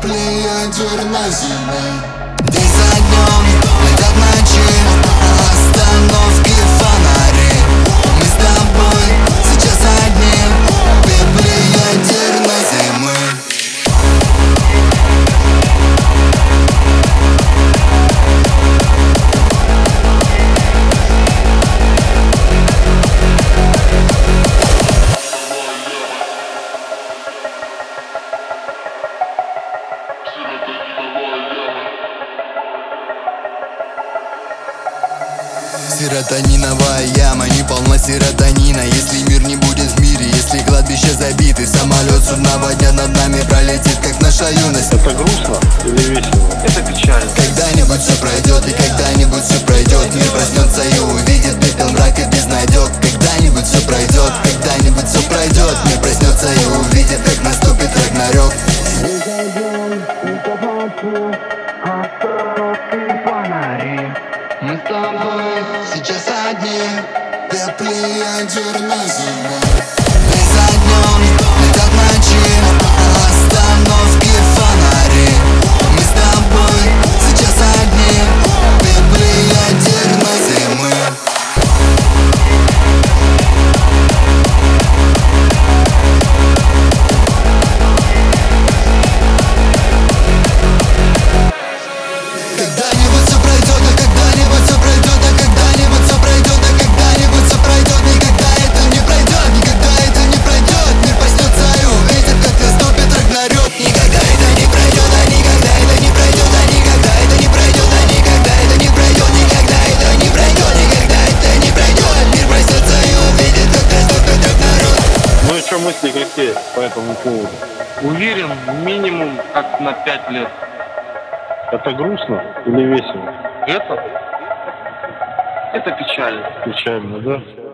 Теплее черноземы. День за днем летят ночи, остановки, фонари. Мы с тобой сейчас одни, теплее черноземы. Серотониновая яма, не полна серотонина. Если мир не будет в мире, если кладбище забиты, самолет судного дня над нами пролетит, как наша юность. Это грустно или весело? Это печально. Когда-нибудь все пройдет, и когда-нибудь все пройдет. Мир проснется и увидит пепел, мрак и безнадег. Когда-нибудь все пройдет, когда-нибудь все пройдет. Мир проснется и увидит, как наступит Рагнарёк. Мы с тобой сейчас одни, теплее черноземы. День за днем летят ночи, остановки, фонари. Мы с тобой сейчас одни, теплее черноземы. Когда-нибудь все пройдет, а когда-нибудь все пройдет, а когда-нибудь все пройдет, а когда-нибудь все пройдет. Никогда это не пройдет, никогда это не пройдет. Мир проснется и увидит, как наступит Рагнарёк. Никогда это не пройдет, а никогда это не пройдет, а никогда это не пройдет, а никогда это не пройдет, никогда это не пройдет, никогда это не пройдет. Мир проснется и увидит, как наступит Рагнарёк. Ну и что мысли какие по этому поводу? Уверен, минимум как на 5 лет. Это грустно или весело? Это печально. Печально, да?